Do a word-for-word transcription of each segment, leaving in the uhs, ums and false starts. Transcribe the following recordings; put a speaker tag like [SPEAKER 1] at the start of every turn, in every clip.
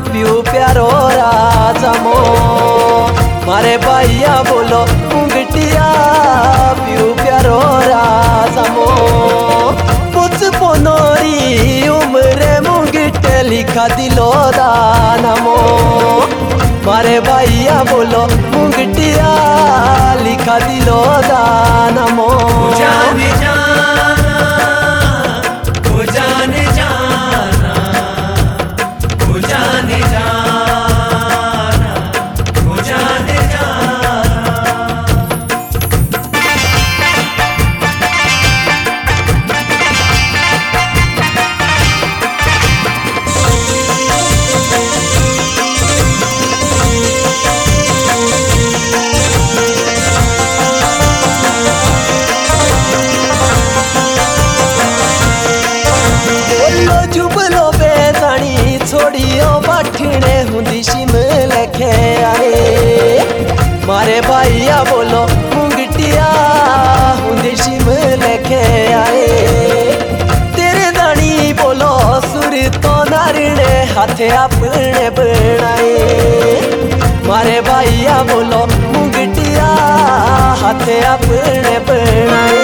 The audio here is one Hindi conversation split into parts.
[SPEAKER 1] पियो प्यारो राजा मो मारे भैया बोलो मुंगटिया पियो प्यारो राजा मो पुछ पोनोरी उम्र मुंगटे लिखा दिलो दाना मो मारे भैया बोलो मुंगटिया लिखा दिलो दाना मो
[SPEAKER 2] जाने जाना वो जाने जाना वो जाने जाना वो जाने जाना
[SPEAKER 1] छोड़ियो बाठिणे हुंदी शिमल खे आए मारे भैया बोलो मुंगटिया हुंदी शिमल खे आए तेरे दानी बोलो सुर तो नारिणे हाथे अपने बनाए मारे भैया बोलो मुंगटिया हाथे अपने बनाए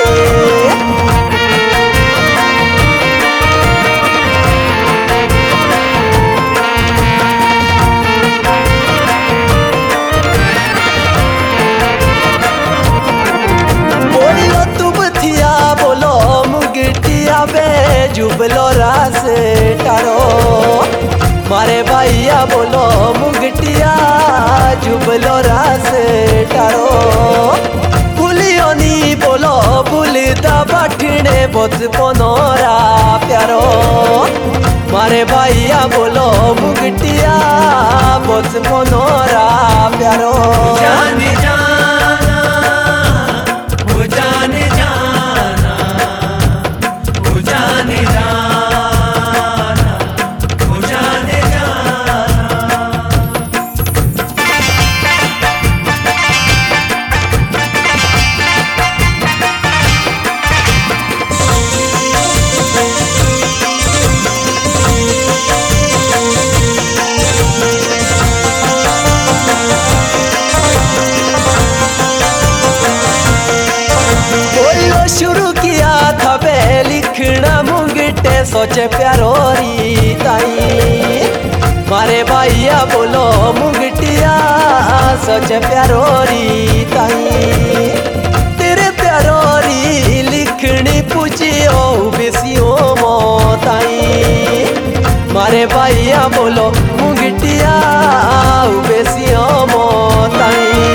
[SPEAKER 1] जुबलो रास टारो मारे भैया बोलो मुंगटिया जुबलो रास टारो भूलियो नी बोलो भूलता बाठिणे बोत पोनोरा प्यारो मारे भैया बोलो मुंगटिया बोत पोनोरा प्यारो
[SPEAKER 2] जाने जाना वो जाने जाना वो जाने जाना वो जाने जाना
[SPEAKER 1] शुरू किया था बे लिखना मुंगटे सोचे प्यारो री ताई मारे भैया बोलो मुंगटिया सोचे प्यारो री ताई तेरे प्यारो री लिखनी पूछियो बेसियो मोताई मारे भैया बोलो मुंगटिया बेसियो मोताई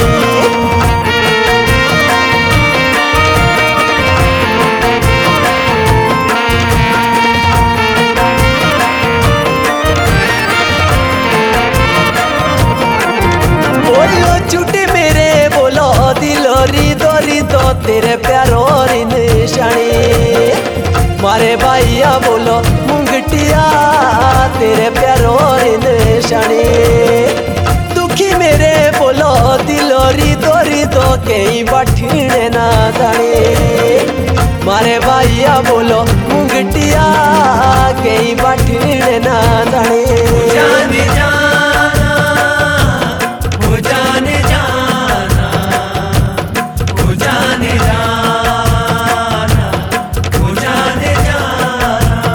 [SPEAKER 1] छुट्टी मेरे बोलो दिलोरी दोरी दो तेरे प्यारो री निशानी मारे भैया बोलो मुंगटिया तेरे प्यारो री निशानी दुखी मेरे बोलो दिलोरी दोरी दो कई बाठिणे ना जाने मारे भैया बोलो मुंगटिया कई बाठिणे ना जाने
[SPEAKER 2] जाने जाना वो जाने जाना वो जाने जाना वो जाने जाना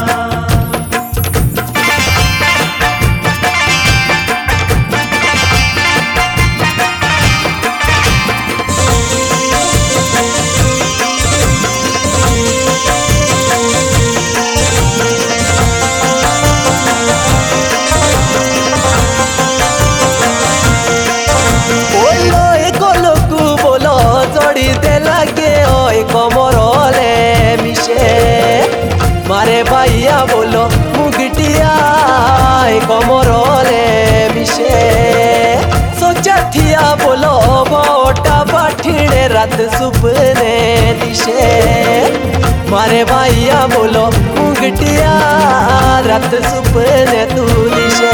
[SPEAKER 1] मारे भैया बोलो मुंगटिया कोमरोले मिशे सोचा थिया बोलो बोटा बाठिणे रात सुपने दिशे मारे भैया बोलो मुंगटिया रात सुपने तू दिशे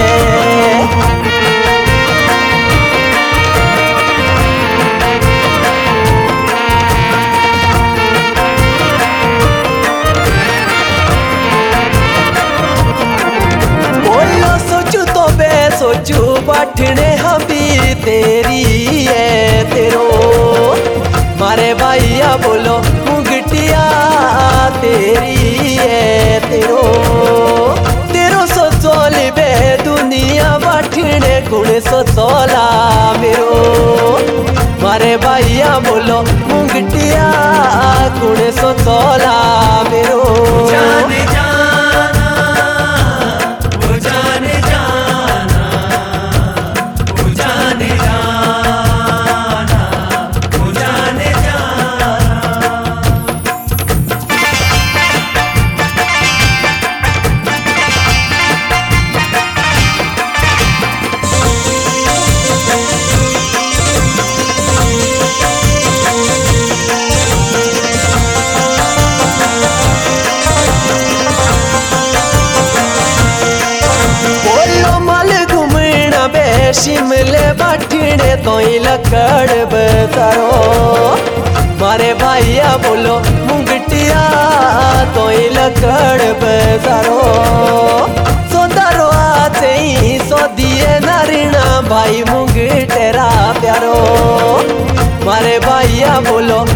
[SPEAKER 1] बाठने हम भी तेरी है तेरो। मारे भैया बोलो मुंगटिया तेरी है तेरो। तेरो सो सोली बे दुनिया बाठने गुण सो सोला मेरो। मारे भैया बोलो मुंगटिया गुण सो सोला मेरो।
[SPEAKER 2] जाने जाना वो जाने जाना वो जाने जाना वो जाने जाना।
[SPEAKER 1] शिमले बाठने तो लकड़ बतारो। मारे भैया बोलो मुंगटिया तो लकड़ बतारो। सोदारो आते ही सो दिए नारिना भाई मुंगटेरा प्यारो। मारे भैया बोलो